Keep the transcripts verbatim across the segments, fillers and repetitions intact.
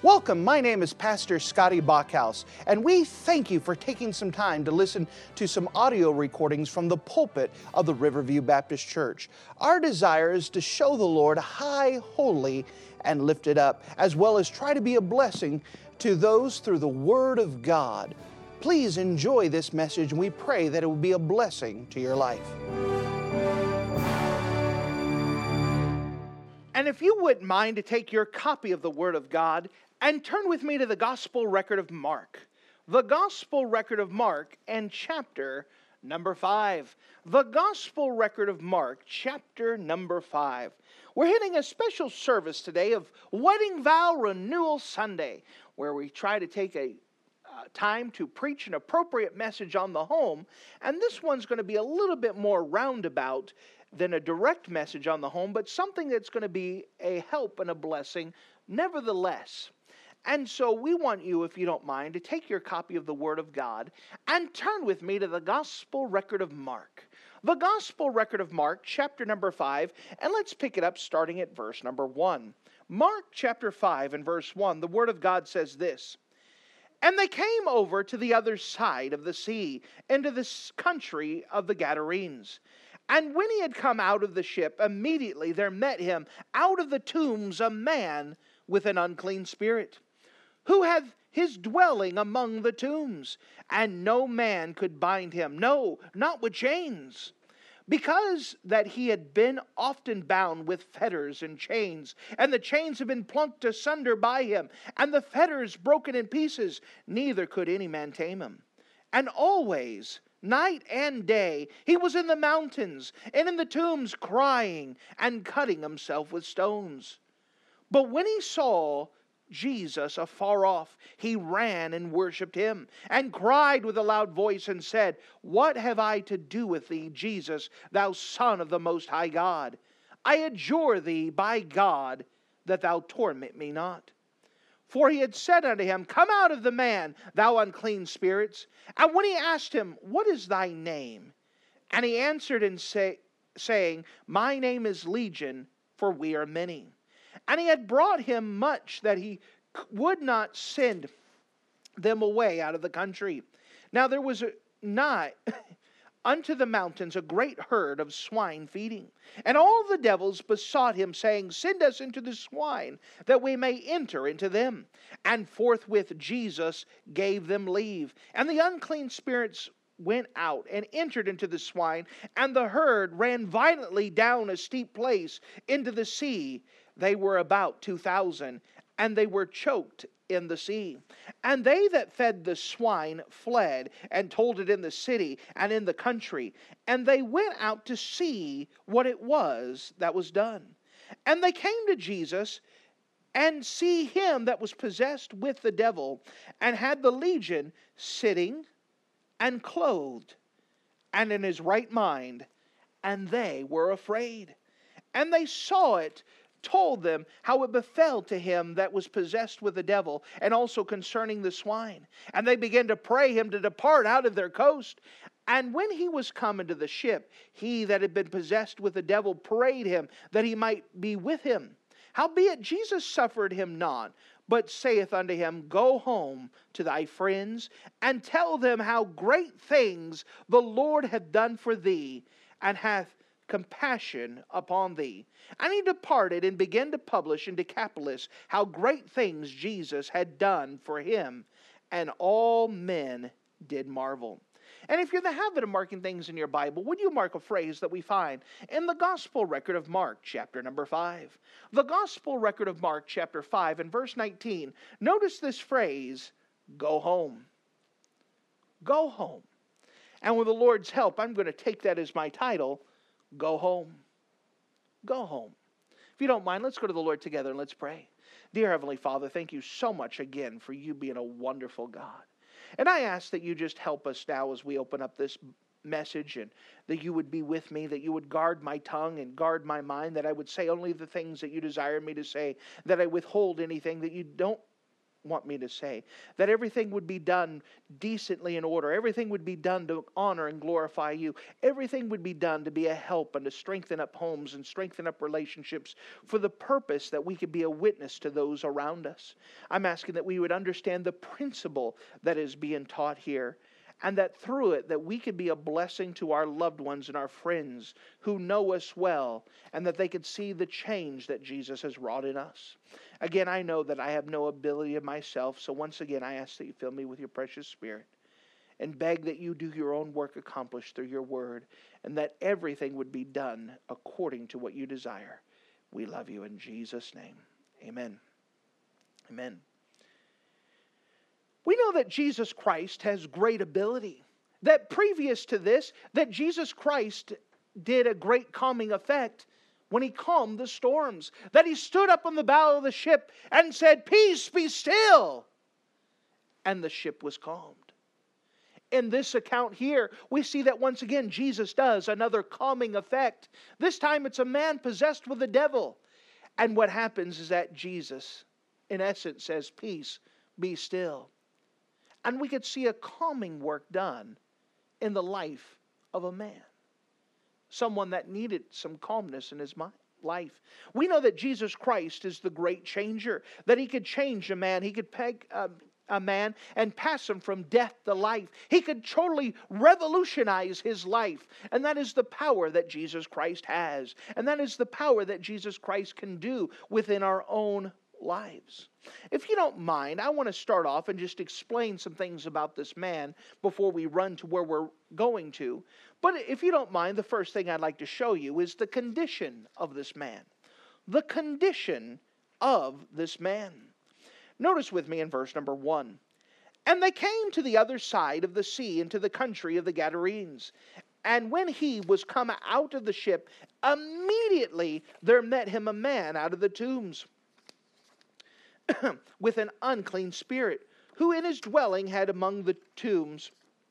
Welcome, my name is Pastor Scotty Bachhaus, and we thank you for taking some time to listen to some audio recordings from the pulpit of the Riverview Baptist Church. Our desire is to show the Lord high, holy, and lifted up, as well as try to be a blessing to those through the Word of God. Please enjoy this message, and we pray that it will be a blessing to your life. And if you wouldn't mind to take your copy of the Word of God and turn with me to the Gospel record of Mark. The Gospel record of Mark and chapter number five. The Gospel record of Mark, chapter number five. We're hitting a special service today of Wedding Vow Renewal Sunday, where we try to take a uh, time to preach an appropriate message on the home. And this one's going to be a little bit more roundabout than a direct message on the home, but something that's going to be a help and a blessing nevertheless. And so we want you, if you don't mind, to take your copy of the Word of God and turn with me to the Gospel record of Mark. The Gospel record of Mark, chapter number five, and let's pick it up starting at verse number one. Mark chapter five and verse one, the Word of God says this: "And they came over to the other side of the sea, into the country of the Gadarenes. And when he had come out of the ship, immediately there met him out of the tombs a man with an unclean spirit, who had his dwelling among the tombs, and no man could bind him, no, not with chains, because that he had been often bound with fetters and chains, and the chains had been plucked asunder by him, and the fetters broken in pieces, neither could any man tame him. And always, night and day, he was in the mountains and in the tombs, crying and cutting himself with stones. But when he saw Jesus afar off, he ran and worshipped him, and cried with a loud voice and said, What have I to do with thee, Jesus, thou Son of the Most High God? I adjure thee by God that thou torment me not. For he had said unto him, Come out of the man, thou unclean spirits. And when he asked him, What is thy name? And he answered and say, saying, My name is Legion, for we are many. And he had brought him much that he would not send them away out of the country. Now there was a, nigh unto the mountains a great herd of swine feeding. And all the devils besought him, saying, Send us into the swine, that we may enter into them. And forthwith Jesus gave them leave. And the unclean spirits went out and entered into the swine, and the herd ran violently down a steep place into the sea. They were about two thousand, and they were choked in the sea. And they that fed the swine fled, and told it in the city and in the country. And they went out to see what it was that was done. And they came to Jesus, and see him that was possessed with the devil, and had the legion, sitting and clothed, and in his right mind. And they were afraid. And they saw it, told them how it befell to him that was possessed with the devil, and also concerning the swine. And they began to pray him to depart out of their coast. And when he was come into the ship, he that had been possessed with the devil prayed him that he might be with him. Howbeit Jesus suffered him not, but saith unto him, Go home to thy friends, and tell them how great things the Lord hath done for thee, and hath compassion upon thee. And he departed and began to publish in Decapolis how great things Jesus had done for him, and all men did marvel. And if you're in the habit of marking things in your Bible, would you mark a phrase that we find in the Gospel record of Mark, chapter number five? The Gospel record of Mark, chapter five, and verse nineteen. Notice this phrase, Go home. Go home. And with the Lord's help, I'm going to take that as my title, Go home. Go home. If you don't mind, let's go to the Lord together and let's pray. Dear Heavenly Father, thank you so much again for you being a wonderful God. And I ask that you just help us now as we open up this message, and that you would be with me, that you would guard my tongue and guard my mind, that I would say only the things that you desire me to say, that I withhold anything that you don't want me to say. That everything would be done decently in order. Everything would be done to honor and glorify you. Everything would be done to be a help and to strengthen up homes and strengthen up relationships for the purpose that we could be a witness to those around us. I'm asking that we would understand the principle that is being taught here, and that through it that we could be a blessing to our loved ones and our friends who know us well, and that they could see the change that Jesus has wrought in us. Again, I know that I have no ability of myself, so once again I ask that you fill me with your precious Spirit and beg that you do your own work accomplished through your word, and that everything would be done according to what you desire. We love you in Jesus' name. Amen. Amen. We know that Jesus Christ has great ability. That previous to this, that Jesus Christ did a great calming effect when he calmed the storms. That he stood up on the bow of the ship and said, "Peace, be still." And the ship was calmed. In this account here, we see that once again Jesus does another calming effect. This time it's a man possessed with the devil. And what happens is that Jesus, in essence, says, "Peace, be still." And we could see a calming work done in the life of a man. Someone that needed some calmness in his life. We know that Jesus Christ is the great changer. That he could change a man. He could peg a, a man and pass him from death to life. He could totally revolutionize his life. And that is the power that Jesus Christ has. And that is the power that Jesus Christ can do within our own lives. If you don't mind, I want to start off and just explain some things about this man before we run to where we're going to. But if you don't mind, the first thing I'd like to show you is the condition of this man. The condition of this man. Notice with me in verse number one. And they came to the other side of the sea into the country of the Gadarenes. And when he was come out of the ship, immediately there met him a man out of the tombs, with an unclean spirit, who in his dwelling had among the tombs.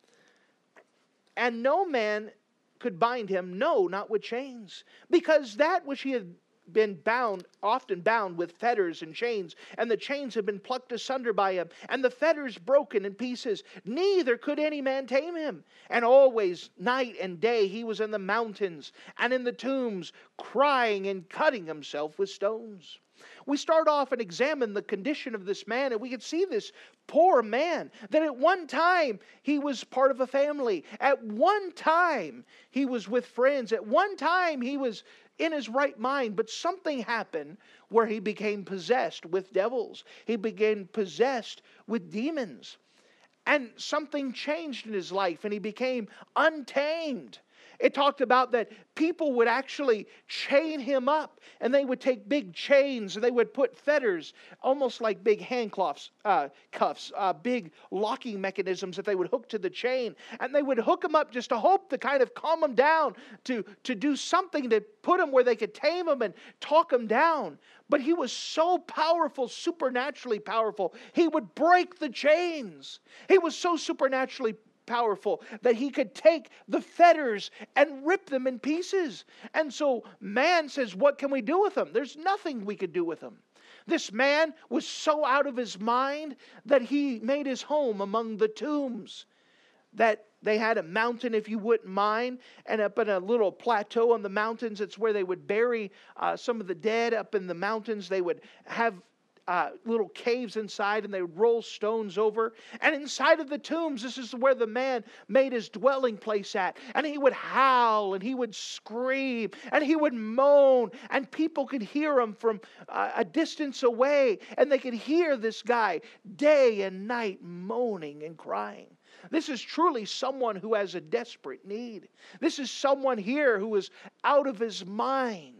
And no man could bind him, no, not with chains, because that which he had been bound, often bound with fetters and chains, and the chains had been plucked asunder by him, and the fetters broken in pieces, neither could any man tame him. And always, night and day, he was in the mountains and in the tombs, crying and cutting himself with stones. We start off and examine the condition of this man, and we can see this poor man, that at one time he was part of a family. At one time he was with friends. At one time he was in his right mind, but something happened where he became possessed with devils. He became possessed with demons. And something changed in his life, and he became untamed. It talked about that people would actually chain him up, and they would take big chains and they would put fetters, almost like big handcuffs, uh, cuffs, uh, big locking mechanisms that they would hook to the chain, and they would hook him up just to hope to kind of calm him down, to, to do something to put him where they could tame him and talk him down. But he was so powerful, supernaturally powerful, he would break the chains. He was so supernaturally powerful that he could take the fetters and rip them in pieces. And so man says, what can we do with him? There's nothing we could do with him. This man was so out of his mind that he made his home among the tombs. That they had a mountain, if you wouldn't mind, and up in a little plateau on the mountains, it's where they would bury uh, some of the dead. Up in the mountains, they would have Uh, little caves inside, and they would roll stones over. And inside of the tombs, this is where the man made his dwelling place at. And he would howl, and he would scream, and he would moan, and people could hear him from uh, a distance away, and they could hear this guy day and night moaning and crying. This is truly someone who has a desperate need. This is someone here who is out of his mind.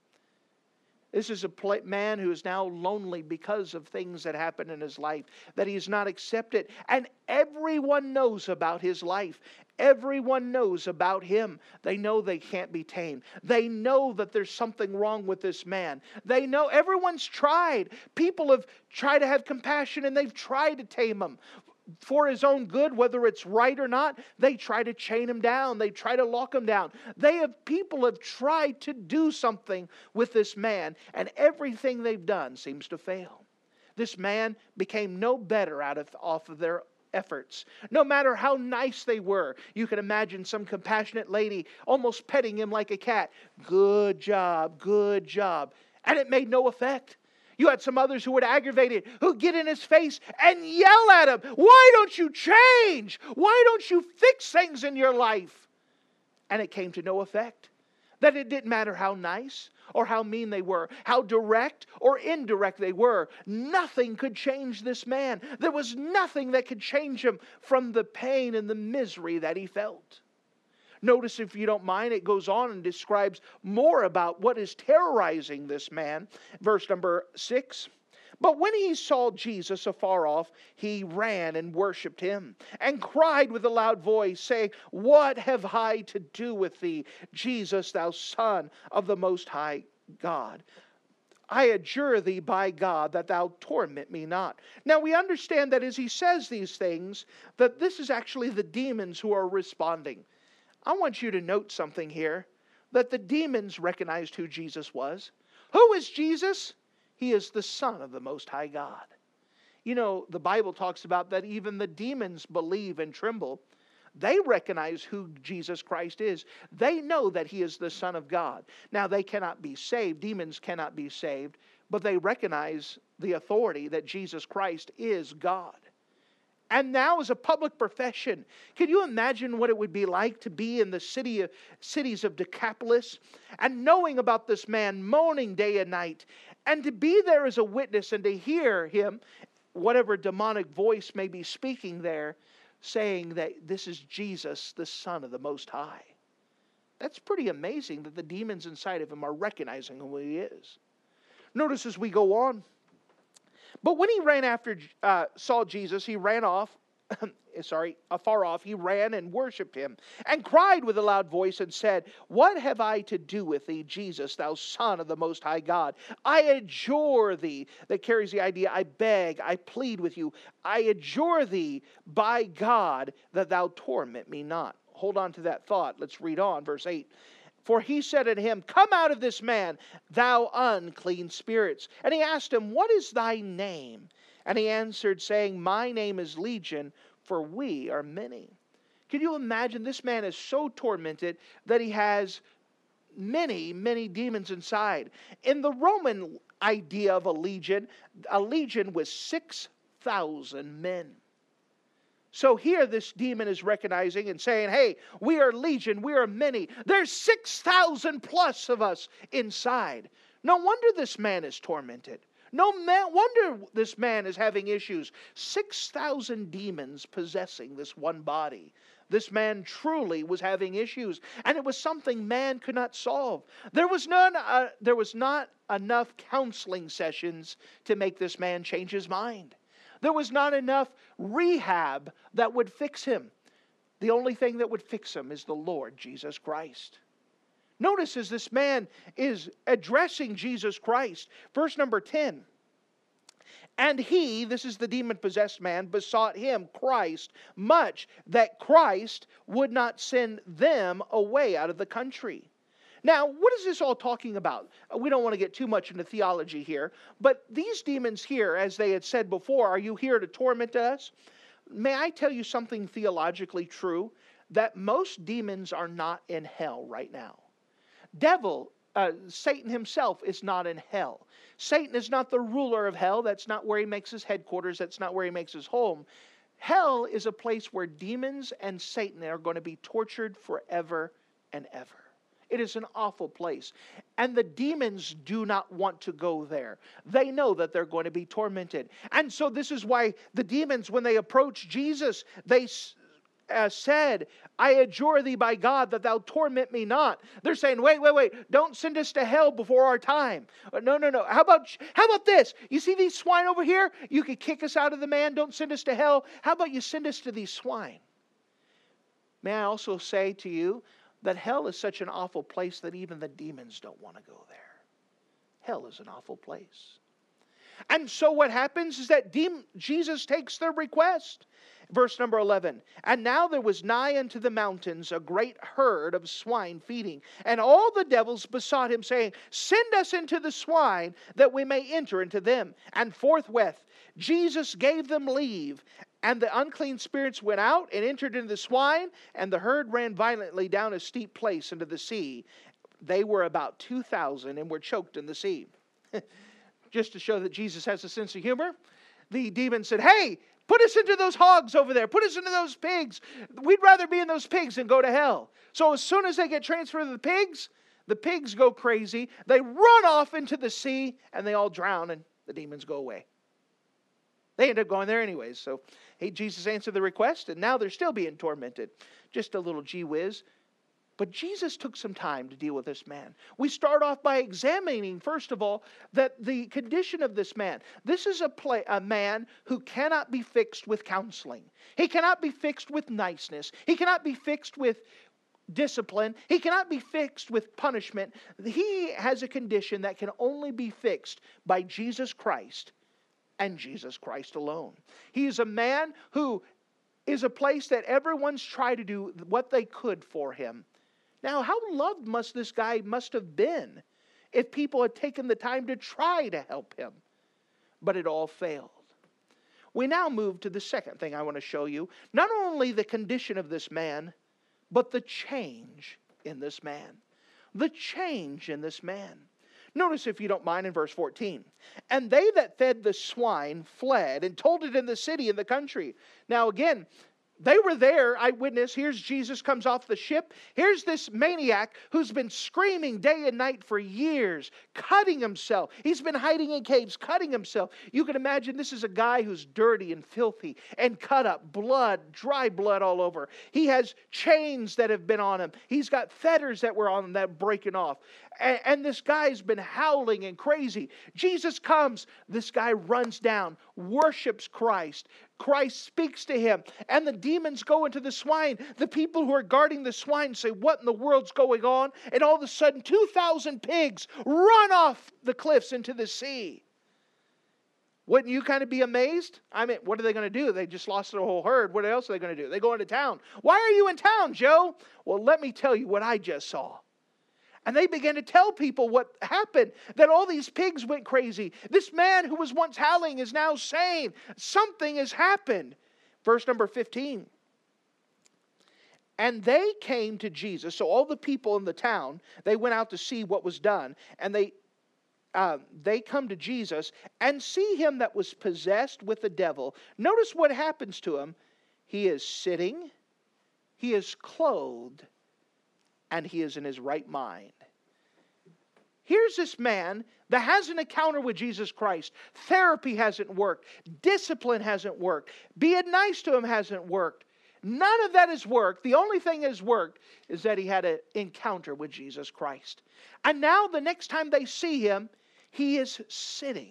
This is a man who is now lonely because of things that happen in his life, that he is not accepted. And everyone knows about his life. Everyone knows about him. They know they can't be tamed. They know that there's something wrong with this man. They know, everyone's tried. People have tried to have compassion, and they've tried to tame him. For his own good, whether it's right or not, they try to chain him down. They try to lock him down. They have people have tried to do something with this man, and everything they've done seems to fail. This man became no better out of off of their efforts. No matter how nice they were. You can imagine some compassionate lady almost petting him like a cat. Good job, good job. And it made no effect. You had some others who would aggravate it, who'd get in his face and yell at him. Why don't you change? Why don't you fix things in your life? And it came to no effect. That it didn't matter how nice or how mean they were, how direct or indirect they were. Nothing could change this man. There was nothing that could change him from the pain and the misery that he felt. Notice, if you don't mind, it goes on and describes more about what is terrorizing this man. Verse number six. But when he saw Jesus afar off, he ran and worshipped him, and cried with a loud voice, saying, What have I to do with thee, Jesus, thou Son of the Most High God? I adjure thee by God that thou torment me not. Now we understand that as he says these things, that this is actually the demons who are responding. I want you to note something here, that the demons recognized who Jesus was. Who is Jesus? He is the Son of the Most High God. You know, the Bible talks about that even the demons believe and tremble. They recognize who Jesus Christ is. They know that He is the Son of God. Now, they cannot be saved. Demons cannot be saved. But they recognize the authority that Jesus Christ is God. And now, as a public profession, can you imagine what it would be like to be in the city of, cities of Decapolis and knowing about this man moaning day and night, and to be there as a witness and to hear him, whatever demonic voice may be speaking there, saying that this is Jesus, the Son of the Most High? That's pretty amazing that the demons inside of him are recognizing who he is. Notice as we go on. But when he ran after, uh, saw Jesus, he ran off, sorry, afar off, he ran and worshipped him, and cried with a loud voice and said, What have I to do with thee, Jesus, thou Son of the Most High God? I adjure thee, that carries the idea, I beg, I plead with you, I adjure thee by God that thou torment me not. Hold on to that thought. Let's read on, verse eight. For he said unto him, Come out of this man, thou unclean spirits. And he asked him, What is thy name? And he answered, saying, My name is Legion, for we are many. Can you imagine? This man is so tormented that he has many, many demons inside. In the Roman idea of a legion, a legion was six thousand men. So here this demon is recognizing and saying, hey, we are legion, we are many. There's six thousand plus of us inside. No wonder this man is tormented. No man, wonder this man is having issues. six thousand demons possessing this one body. This man truly was having issues. And it was something man could not solve. There was, none, uh, there was not enough counseling sessions to make this man change his mind. There was not enough rehab that would fix him. The only thing that would fix him is the Lord Jesus Christ. Notice as this man is addressing Jesus Christ, verse number ten. And he, this is the demon-possessed man, besought him, Christ, much that Christ would not send them away out of the country. Now, what is this all talking about? We don't want to get too much into theology here, but these demons here, as they had said before, are you here to torment us? May I tell you something theologically true? That most demons are not in hell right now. Devil, uh, Satan himself is not in hell. Satan is not the ruler of hell. That's not where he makes his headquarters. That's not where he makes his home. Hell is a place where demons and Satan are going to be tortured forever and ever. It is an awful place. And the demons do not want to go there. They know that they're going to be tormented. And so this is why the demons, when they approach Jesus, they uh, said, I adjure thee by God that thou torment me not. They're saying, wait, wait, wait, don't send us to hell before our time. No, no, no. How about, how about this? You see these swine over here? You could kick us out of the man. Don't send us to hell. How about you send us to these swine? May I also say to you, that hell is such an awful place that even the demons don't want to go there. Hell is an awful place. And so what happens is that de- Jesus takes their request. Verse number eleven. And now there was nigh unto the mountains a great herd of swine feeding. And all the devils besought him, saying, Send us into the swine, that we may enter into them. And forthwith Jesus gave them leave. And the unclean spirits went out and entered into the swine, and the herd ran violently down a steep place into the sea. They were about two thousand and were choked in the sea. Just to show that Jesus has a sense of humor, the demon said, Hey, put us into those hogs over there. Put us into those pigs. We'd rather be in those pigs than go to hell. So as soon as they get transferred to the pigs, the pigs go crazy. They run off into the sea, and they all drown, and the demons go away. They end up going there anyways. So hey, Jesus answered the request, and now they're still being tormented. Just a little gee whiz. But Jesus took some time to deal with this man. We start off by examining, first of all, that the condition of this man. This is a, play, a man who cannot be fixed with counseling. He cannot be fixed with niceness. He cannot be fixed with discipline. He cannot be fixed with punishment. He has a condition that can only be fixed by Jesus Christ and Jesus Christ alone. He is a man who is a place that everyone's tried to do what they could for him. Now, how loved must this guy must have been if people had taken the time to try to help him? But it all failed. We now move to the second thing I want to show you. Not only the condition of this man, but the change in this man. The change in this man. Notice, if you don't mind, in verse fourteen. And they that fed the swine fled and told it in the city and the country. Now again, they were there, eyewitness. Here's Jesus comes off the ship. Here's this maniac who's been screaming day and night for years, cutting himself. He's been hiding in caves, cutting himself. You can imagine this is a guy who's dirty and filthy and cut up, blood, dry blood all over. He has chains that have been on him. He's got fetters that were on him that are breaking off. And, and this guy's been howling and crazy. Jesus comes. This guy runs down, worships Christ. Christ speaks to him, and the demons go into the swine. The people who are guarding the swine say, What in the world's going on? And all of a sudden, two thousand pigs run off the cliffs into the sea. Wouldn't you kind of be amazed? I mean, what are they going to do? They just lost their whole herd. What else are they going to do? They go into town. Why are you in town, Joe? Well, let me tell you what I just saw. And they began to tell people what happened, that all these pigs went crazy. This man who was once howling is now saying something has happened. Verse number fifteen. And they came to Jesus. So all the people in the town, they went out to see what was done. And they uh, they come to Jesus and see him that was possessed with the devil. Notice what happens to him. He is sitting, he is clothed, and he is in his right mind. Here's this man that has an encounter with Jesus Christ. Therapy hasn't worked. Discipline hasn't worked. Being nice to him hasn't worked. None of that has worked. The only thing that has worked is that he had an encounter with Jesus Christ. And now the next time they see him, he is sitting.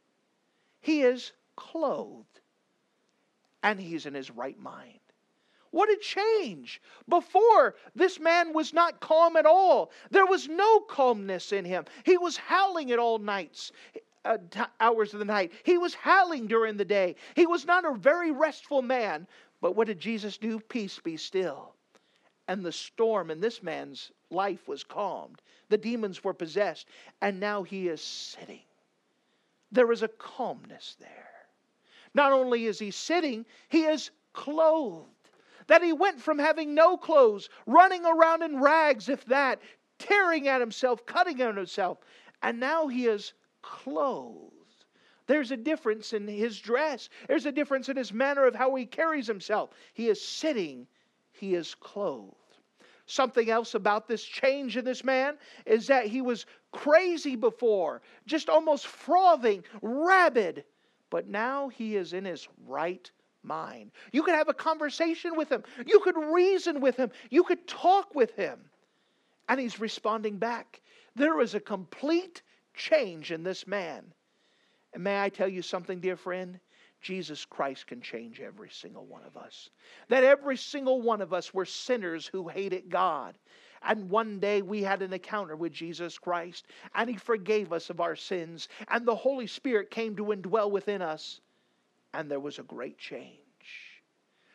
He is clothed. And he's in his right mind. What a change. Before, this man was not calm at all. There was no calmness in him. He was howling at all nights, uh, t- hours of the night. He was howling during the day. He was not a very restful man. But what did Jesus do? Peace, be still. And the storm in this man's life was calmed. The demons were possessed. And now he is sitting. There is a calmness there. Not only is he sitting, he is clothed. That he went from having no clothes, running around in rags, if that, tearing at himself, cutting at himself. And now he is clothed. There's a difference in his dress. There's a difference in his manner of how he carries himself. He is sitting. He is clothed. Something else about this change in this man is that he was crazy before, just almost frothing, rabid. But now he is in his right mind. You could have a conversation with him. You could reason with him. You could talk with him. And he's responding back. There is a complete change in this man. And may I tell you something, dear friend? Jesus Christ can change every single one of us. That every single one of us were sinners who hated God. And one day we had an encounter with Jesus Christ. And He forgave us of our sins. And the Holy Spirit came to indwell within us. And there was a great change.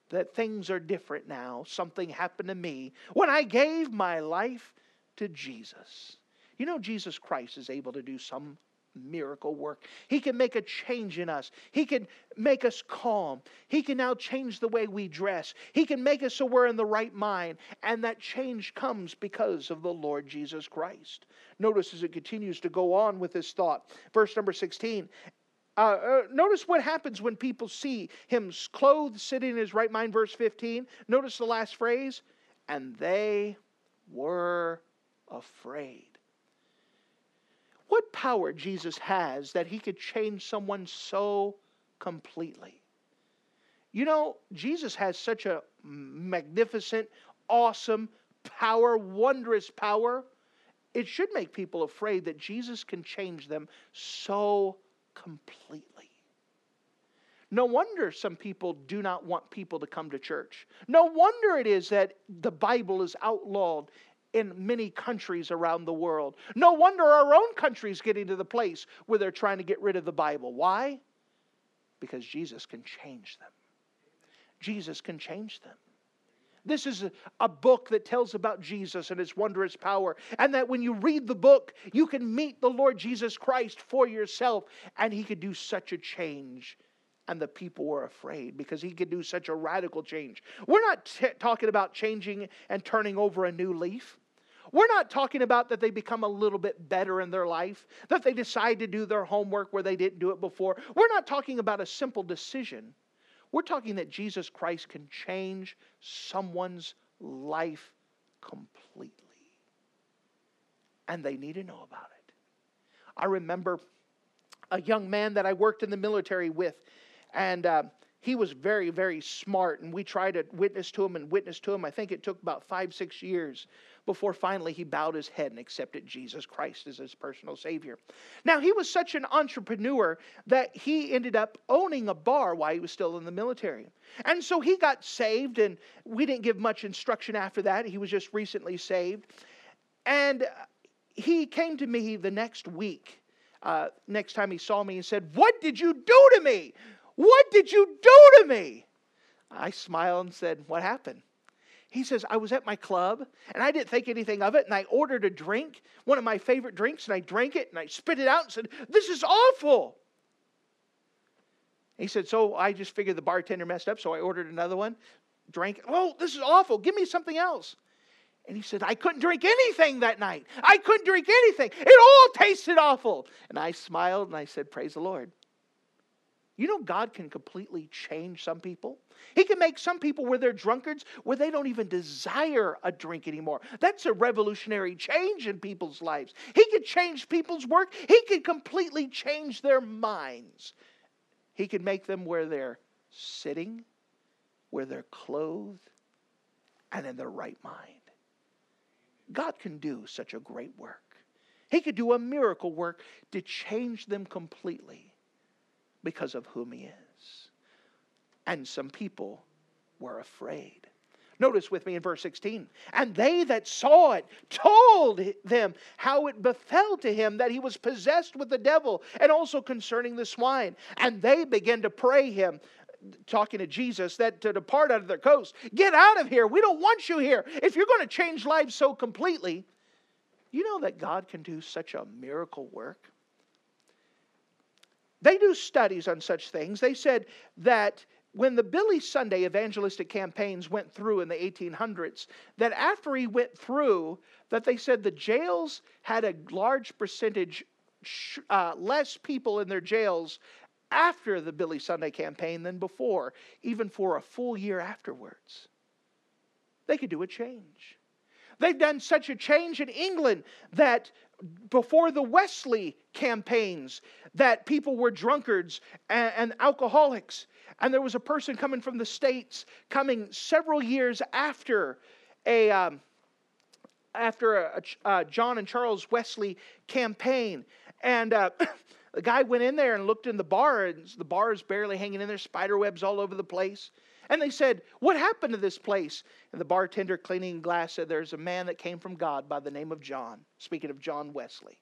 that things are different now. Something happened to me when I gave my life to Jesus. You know, Jesus Christ is able to do some miracle work. He can make a change in us. He can make us calm. He can now change the way we dress. He can make us so we're in the right mind. And that change comes because of the Lord Jesus Christ. Notice as it continues to go on with this thought. Verse number sixteen. Uh, uh, notice what happens when people see him clothed, sitting in his right mind. Verse fifteen. Notice the last phrase. And they were afraid. What power Jesus has that he could change someone so completely. You know, Jesus has such a magnificent, awesome power, wondrous power. It should make people afraid that Jesus can change them so completely. No wonder some people do not want people to come to church. No wonder it is that the Bible is outlawed in many countries around the world. No wonder our own country is getting to the place where they're trying to get rid of the Bible. Why? Because Jesus can change them. Jesus can change them. This is a, a book that tells about Jesus and His wondrous power. And that when you read the book, you can meet the Lord Jesus Christ for yourself. And He could do such a change. And the people were afraid because He could do such a radical change. We're not t- talking about changing and turning over a new leaf. We're not talking about that they become a little bit better in their life, that they decide to do their homework where they didn't do it before. We're not talking about a simple decision. We're talking that Jesus Christ can change someone's life completely. And they need to know about it. I remember a young man that I worked in the military with, and uh, he was very, very smart, and we tried to witness to him and witness to him. I think it took about five, six years before finally he bowed his head and accepted Jesus Christ as his personal Savior. Now, he was such an entrepreneur that he ended up owning a bar while he was still in the military. And so he got saved, and we didn't give much instruction after that. He was just recently saved. And he came to me the next week, uh, next time he saw me, and said, "What did you do to me? What did you do to me?" I smiled and said, "What happened?" He says, "I was at my club, and I didn't think anything of it, and I ordered a drink, one of my favorite drinks, and I drank it, and I spit it out and said, 'This is awful.'" He said, "So I just figured the bartender messed up, so I ordered another one, drank it. 'Oh, this is awful. Give me something else.'" And he said, "I couldn't drink anything that night. I couldn't drink anything. It all tasted awful." And I smiled, and I said, "Praise the Lord." You know, God can completely change some people. He can make some people where they're drunkards, where they don't even desire a drink anymore. That's a revolutionary change in people's lives. He can change people's work. He can completely change their minds. He can make them where they're sitting, where they're clothed, and in their right mind. God can do such a great work. He could do a miracle work to change them completely because of whom He is. And some people were afraid. Notice with me in verse sixteen. "And they that saw it told them how it befell to him that he was possessed with the devil, and also concerning the swine. And they began to pray him," talking to Jesus, "that to depart out of their coast. Get out of here. We don't want you here. If you're going to change lives so completely." You know that God can do such a miracle work? They do studies on such things. They said that when the Billy Sunday evangelistic campaigns went through in the eighteen hundreds, that after he went through, that they said the jails had a large percentage uh, less people in their jails after the Billy Sunday campaign than before, even for a full year afterwards. They could do a change. They've done such a change in England that before the Wesley campaigns, that people were drunkards and, and alcoholics. And there was a person coming from the States, coming several years after a um, after a, a John and Charles Wesley campaign. And uh, the guy went in there and looked in the bar, and the bar is barely hanging in there, spider webs all over the place. And they said, "What happened to this place?" And the bartender cleaning glass said, "There's a man that came from God by the name of John." Speaking of John Wesley.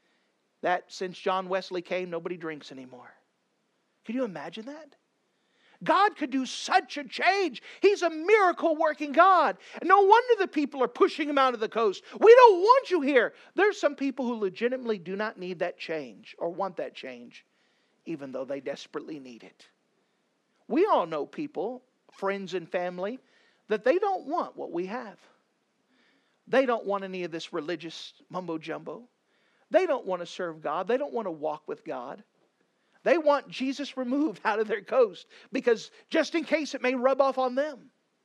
That since John Wesley came, nobody drinks anymore. Can you imagine that? God could do such a change. He's a miracle working God. And no wonder the people are pushing him out of the coast. We don't want you here. There's some people who legitimately do not need that change or want that change, even though they desperately need it. We all know people, friends and family, that they don't want what we have. They don't want any of this religious mumbo jumbo. They don't want to serve God. They don't want to walk with God. They want Jesus removed out of their coast because just in case it may rub off on them.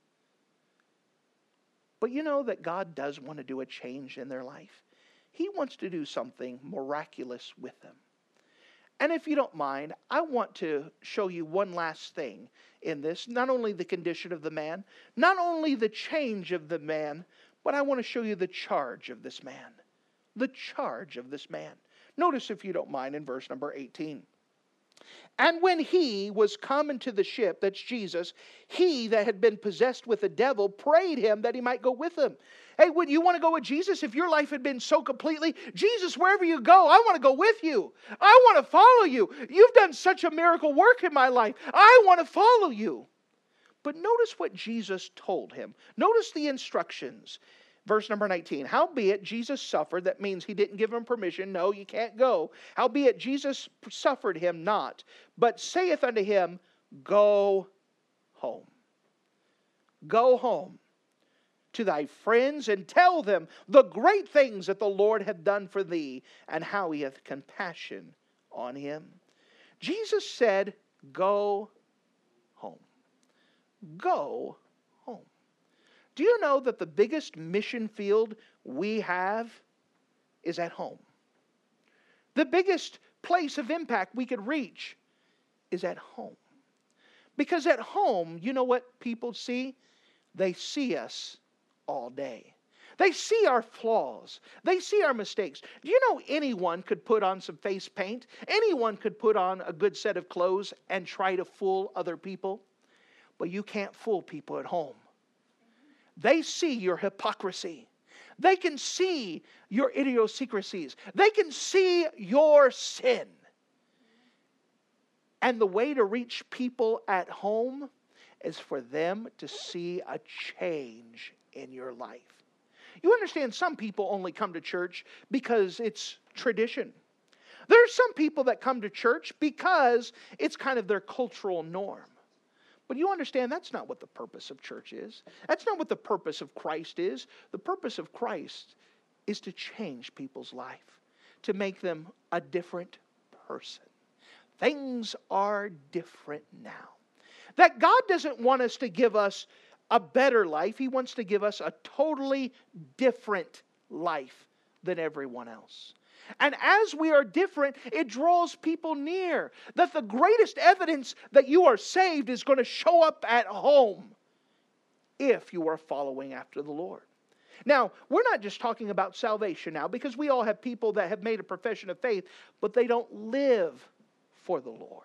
But you know that God does want to do a change in their life. He wants to do something miraculous with them. And if you don't mind, I want to show you one last thing in this. Not only the condition of the man, not only the change of the man, but I want to show you the charge of this man. The charge of this man. Notice, if you don't mind, in verse number eighteen. And when he was come into the ship, that's Jesus, he that had been possessed with the devil prayed him that he might go with him. Hey, would you want to go with Jesus? If your life had been so completely, Jesus, wherever you go, I want to go with you. I want to follow you. You've done such a miracle work in my life. I want to follow you. But notice what Jesus told him. Notice the instructions. Verse number nineteen, howbeit Jesus suffered, that means he didn't give him permission. No, you can't go. Howbeit Jesus suffered him not, but saith unto him, go home. Go home to thy friends and tell them the great things that the Lord hath done for thee and how he hath compassion on him. Jesus said, go home. Go home. Do you know that the biggest mission field we have is at home? The biggest place of impact we could reach is at home. Because at home, you know what people see? They see us all day. They see our flaws. They see our mistakes. Do you know anyone could put on some face paint? Anyone could put on a good set of clothes and try to fool other people? But you can't fool people at home. They see your hypocrisy. They can see your idiosyncrasies. They can see your sin. And the way to reach people at home is for them to see a change in your life. You understand, some people only come to church because it's tradition. There are some people that come to church because it's kind of their cultural norm. But you understand that's not what the purpose of church is. That's not what the purpose of Christ is. The purpose of Christ is to change people's life, to make them a different person. Things are different now. That God doesn't want us to give us a better life. He wants to give us a totally different life than everyone else. And as we are different, it draws people near. That the greatest evidence that you are saved is going to show up at home if you are following after the Lord. Now, we're not just talking about salvation now, because we all have people that have made a profession of faith, but they don't live for the Lord.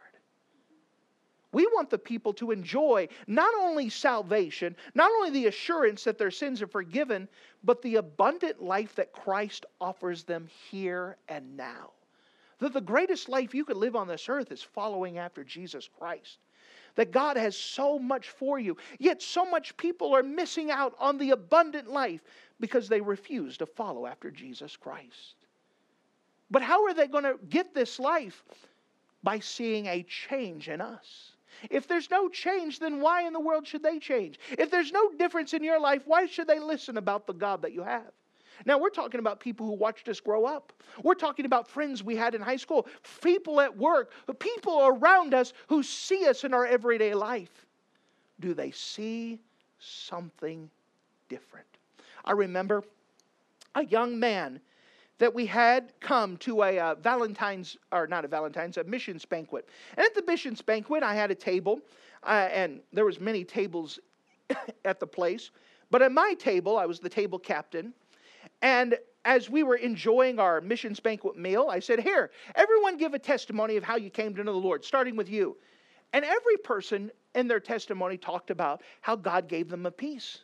We want the people to enjoy not only salvation, not only the assurance that their sins are forgiven, but the abundant life that Christ offers them here and now. That the greatest life you could live on this earth is following after Jesus Christ. That God has so much for you, yet so much people are missing out on the abundant life because they refuse to follow after Jesus Christ. But how are they going to get this life? By seeing a change in us. If there's no change, then why in the world should they change? If there's no difference in your life, why should they listen about the God that you have? Now, we're talking about people who watched us grow up. We're talking about friends we had in high school, people at work, people around us who see us in our everyday life. Do they see something different? I remember a young man that we had come to a uh, Valentine's, or not a Valentine's, a missions banquet. And at the missions banquet, I had a table, uh, and there was many tables at the place. But at my table, I was the table captain. And as we were enjoying our missions banquet meal, I said, here, everyone give a testimony of how you came to know the Lord, starting with you. And every person in their testimony talked about how God gave them a peace.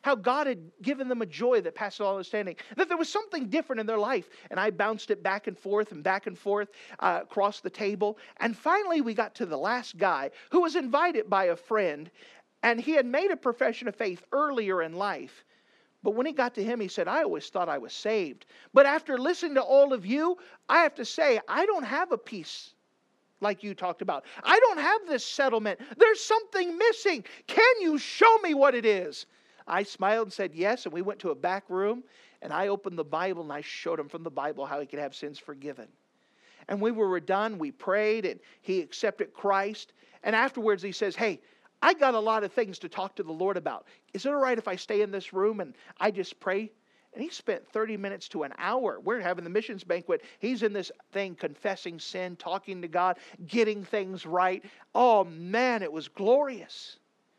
how God had given them a joy that passed all understanding, that there was something different in their life. And I bounced it back and forth and back and forth uh, across the table. And finally we got to the last guy who was invited by a friend, and he had made a profession of faith earlier in life. But when it got to him, he said, I always thought I was saved. But after listening to all of you, I have to say, I don't have a peace like you talked about. I don't have this settlement. There's something missing. Can you show me what it is? I smiled and said yes, and we went to a back room, and I opened the Bible, and I showed him from the Bible how he could have sins forgiven. And when we were done, we prayed, and he accepted Christ. And afterwards, he says, hey, I got a lot of things to talk to the Lord about. Is it all right if I stay in this room and I just pray? And he spent thirty minutes to an hour. We're having the missions banquet. He's in this thing confessing sin, talking to God, getting things right. Oh man, it was glorious.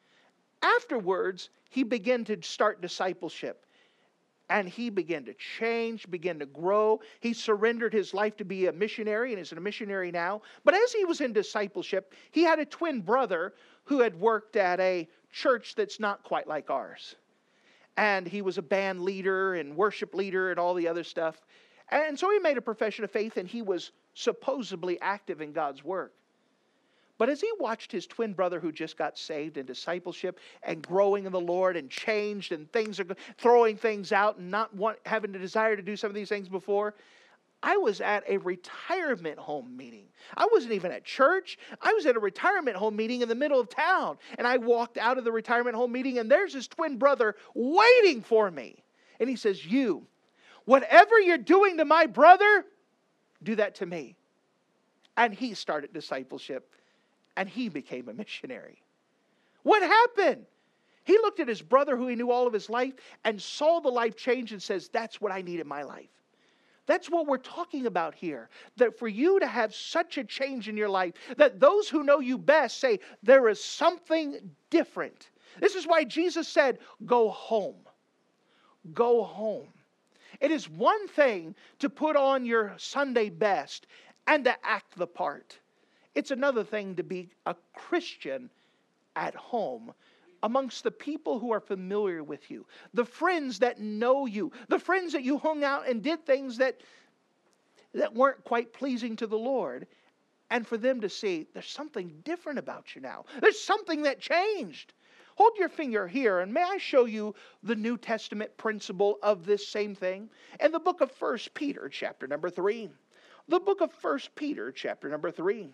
Afterwards, he began to start discipleship. And he began to change, began to grow. He surrendered his life to be a missionary and is a missionary now. But as he was in discipleship, he had a twin brother who had worked at a church that's not quite like ours. And he was a band leader and worship leader and all the other stuff. And so he made a profession of faith, and he was supposedly active in God's work. But as he watched his twin brother who just got saved in discipleship and growing in the Lord and changed, and things are throwing things out and not want, having the desire to do some of these things before, I was at a retirement home meeting. I wasn't even at church. I was at a retirement home meeting in the middle of town. And I walked out of the retirement home meeting, and there's his twin brother waiting for me. And he says, you, whatever you're doing to my brother, do that to me. And he started discipleship, and he became a missionary. What happened? He looked at his brother who he knew all of his life and saw the life change and says, that's what I need in my life. That's what we're talking about here. That for you to have such a change in your life, that those who know you best say, there is something different. This is why Jesus said, go home. Go home. It is one thing to put on your Sunday best and to act the part. It's another thing to be a Christian at home, amongst the people who are familiar with you, the friends that know you, the friends that you hung out and did things that, that weren't quite pleasing to the Lord, and for them to see, there's something different about you now. There's something that changed. Hold your finger here, and may I show you the New Testament principle of this same thing? In the book of First Peter, chapter number three. The book of First Peter, chapter number three.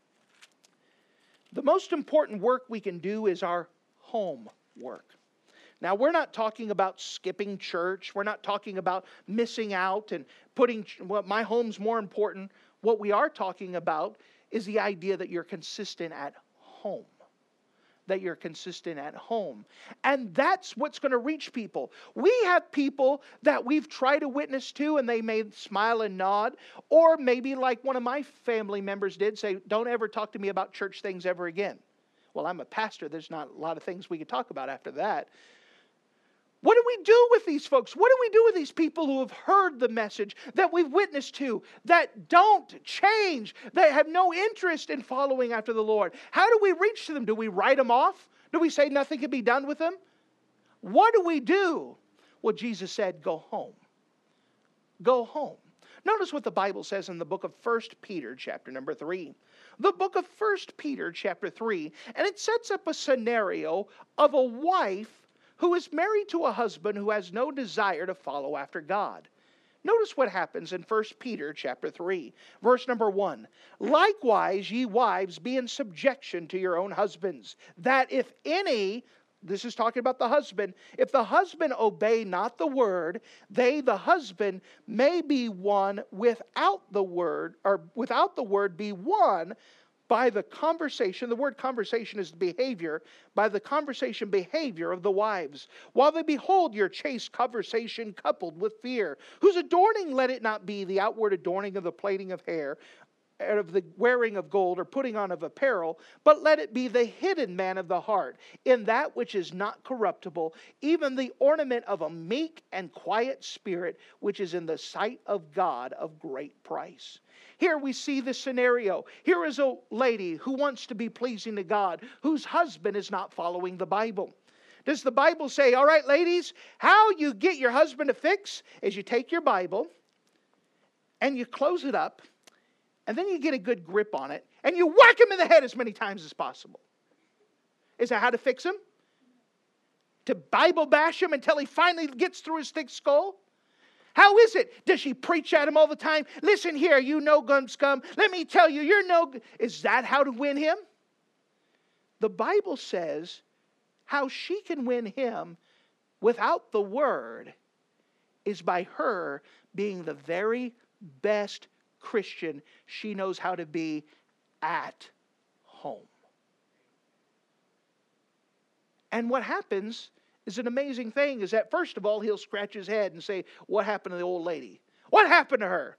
The most important work we can do is our home work. Now, we're not talking about skipping church. We're not talking about missing out and putting, well, my home's more important. What we are talking about is the idea that you're consistent at home. That you're consistent at home. And that's what's going to reach people. We have people that we've tried to witness to, and they may smile and nod, or maybe like one of my family members did, say, don't ever talk to me about church things ever again. Well, I'm a pastor. There's not a lot of things we could talk about after that. What do we do with these folks? What do we do with these people who have heard the message that we've witnessed to, that don't change, that have no interest in following after the Lord? How do we reach to them? Do we write them off? Do we say nothing can be done with them? What do we do? Well, Jesus said, go home. Go home. Notice what the Bible says in the book of First Peter, chapter number three. The book of First Peter, chapter three, and it sets up a scenario of a wife who is married to a husband who has no desire to follow after God. Notice what happens in First Peter, chapter three, verse number one. Likewise, ye wives, be in subjection to your own husbands, that if any... This is talking about the husband. If the husband obey not the word, they, the husband, may be won without the word, or without the word be won by the conversation. The word conversation is the behavior, by the conversation behavior of the wives. While they behold your chaste conversation coupled with fear, whose adorning let it not be the outward adorning of the plaiting of hair, of the wearing of gold or putting on of apparel, but let it be the hidden man of the heart, in that which is not corruptible, even the ornament of a meek and quiet spirit, which is in the sight of God of great price. Here we see the scenario. Here is a lady who wants to be pleasing to God, whose husband is not following the Bible. Does the Bible say, all right, ladies, how you get your husband to fix is you take your Bible and you close it up, and then you get a good grip on it, and you whack him in the head as many times as possible? Is that how to fix him? To Bible bash him until he finally gets through his thick skull? How is it? Does she preach at him all the time? Listen here, you no gun scum. Let me tell you, you're no... Is that how to win him? The Bible says how she can win him without the word is by her being the very best Christian she knows how to be at home. And what happens is an amazing thing is that, first of all, he'll scratch his head and say, what happened to the old lady? What happened to her?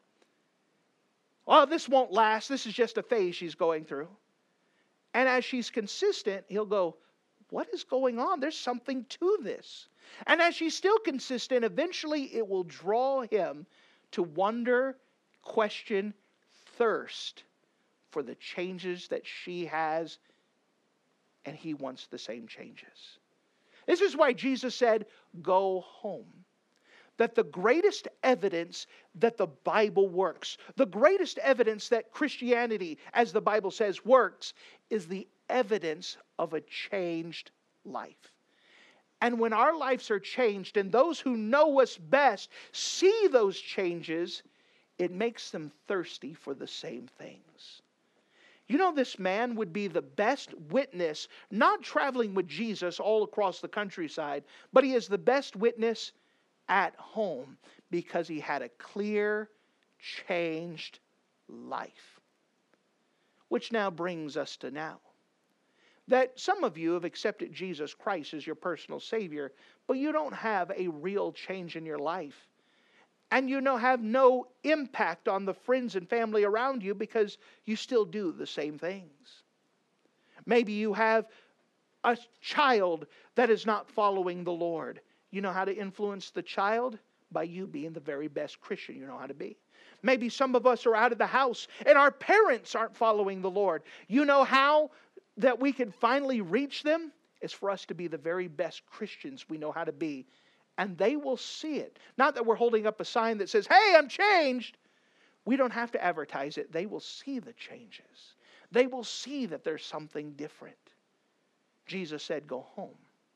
Oh, this won't last. This is just a phase she's going through. And as she's consistent, he'll go, what is going on? There's something to this. And as she's still consistent, eventually it will draw him to wonder, question, thirst for the changes that she has, and he wants the same changes. This is why Jesus said, go home. That the greatest evidence that the Bible works, the greatest evidence that Christianity, as the Bible says, works, is the evidence of a changed life. And when our lives are changed, and those who know us best see those changes, it makes them thirsty for the same things. You know, this man would be the best witness, not traveling with Jesus all across the countryside, but he is the best witness at home because he had a clear, changed life. Which now brings us to now. That some of you have accepted Jesus Christ as your personal Savior, but you don't have a real change in your life. And you know, have no impact on the friends and family around you because you still do the same things. Maybe you have a child that is not following the Lord. You know how to influence the child? By you being the very best Christian you know how to be. Maybe some of us are out of the house and our parents aren't following the Lord. You know how that we can finally reach them? It's for us to be the very best Christians we know how to be. And they will see it. Not that we're holding up a sign that says, hey, I'm changed. We don't have to advertise it. They will see the changes. They will see that there's something different. Jesus said, go home.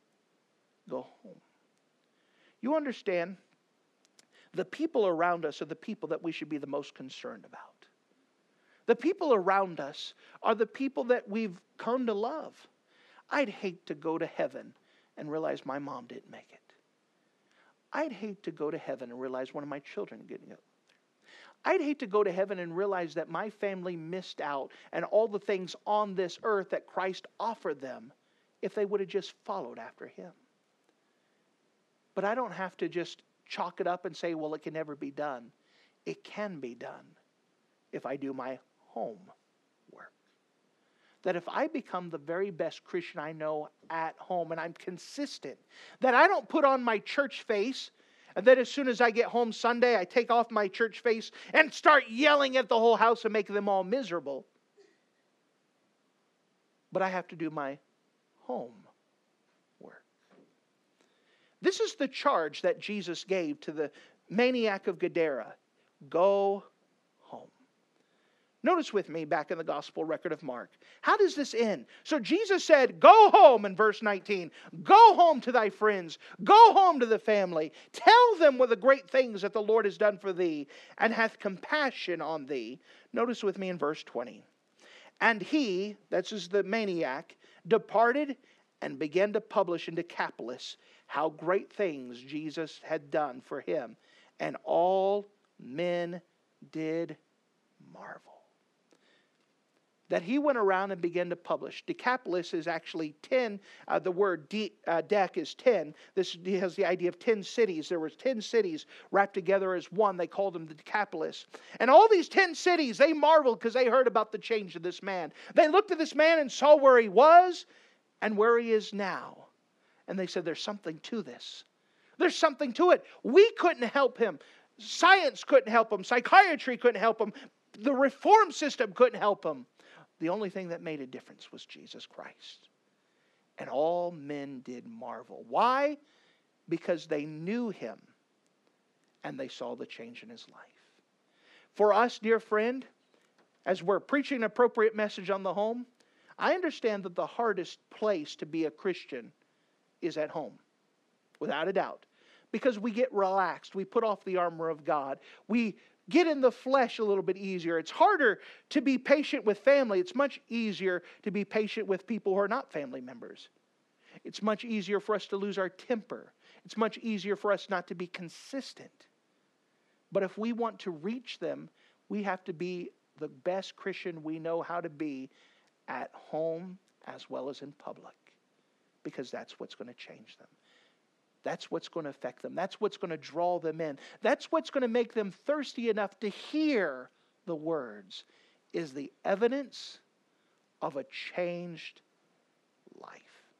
Go home. You understand? The people around us are the people that we should be the most concerned about. The people around us are the people that we've come to love. I'd hate to go to heaven and realize my mom didn't make it. I'd hate to go to heaven and realize one of my children didn't go. I'd hate to go to heaven and realize that my family missed out and all the things on this earth that Christ offered them if they would have just followed after Him. But I don't have to just chalk it up and say, well, it can never be done. It can be done if I do my home work. That if I become the very best Christian I know at home and I'm consistent, that I don't put on my church face and then as soon as I get home Sunday, I take off my church face and start yelling at the whole house and making them all miserable. But I have to do my home work. This is the charge that Jesus gave to the maniac of Gadara. Go home. Notice with me back in the gospel record of Mark. How does this end? So Jesus said, go home in verse nineteen. Go home to thy friends. Go home to the family. Tell them what the great things that the Lord has done for thee and hath compassion on thee. Notice with me in verse twenty. And he, that's just the maniac, departed and began to publish in Decapolis how great things Jesus had done for him. And all men did marvel. That he went around and began to publish. Decapolis is actually ten. Uh, the word de, uh, dec is ten. This has the idea of ten cities. There were ten cities wrapped together as one. They called them the Decapolis. And all these ten cities, they marveled because they heard about the change of this man. They looked at this man and saw where he was and where he is now. And they said, there's something to this. There's something to it. We couldn't help him. Science couldn't help him. Psychiatry couldn't help him. The reform system couldn't help him. The only thing that made a difference was Jesus Christ. And all men did marvel. Why? Because they knew him and they saw the change in his life. For us, dear friend, as we're preaching an appropriate message on the home, I understand that the hardest place to be a Christian is at home, without a doubt. Because we get relaxed. We put off the armor of God. We get in the flesh a little bit easier. It's harder to be patient with family. It's much easier to be patient with people who are not family members. It's much easier for us to lose our temper. It's much easier for us not to be consistent. But if we want to reach them, we have to be the best Christian we know how to be at home as well as in public. Because that's what's going to change them. That's what's going to affect them. That's what's going to draw them in. That's what's going to make them thirsty enough to hear the words, is the evidence of a changed life.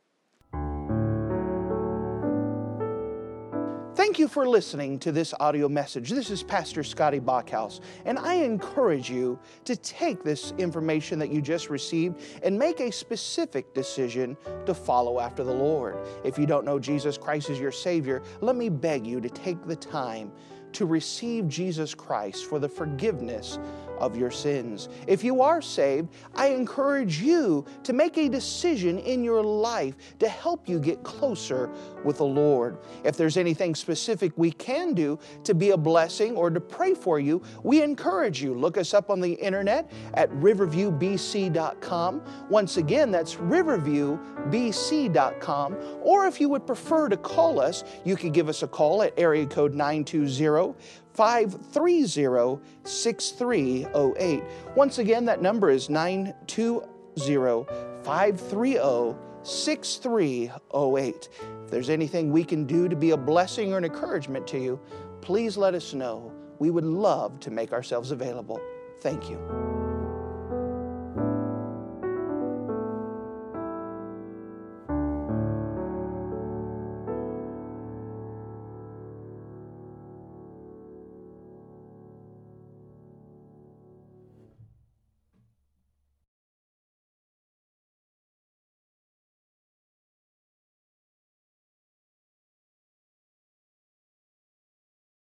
Thank you for listening to this audio message. This is Pastor Scotty Bachhaus, and I encourage you to take this information that you just received and make a specific decision to follow after the Lord. If you don't know Jesus Christ as your Savior, let me beg you to take the time to receive Jesus Christ for the forgiveness of your sins. If you are saved, I encourage you to make a decision in your life to help you get closer with the Lord. If there's anything specific we can do to be a blessing or to pray for you, we encourage you. Look us up on the internet at riverview b c dot com. Once again, that's riverview b c dot com. Or if you would prefer to call us, you can give us a call at area code nine two zero, five three zero, six three zero eight. Once again, that number is nine two zero, five three zero, six three zero eight. If there's anything we can do to be a blessing or an encouragement to you, please let us know. We would love to make ourselves available. Thank you.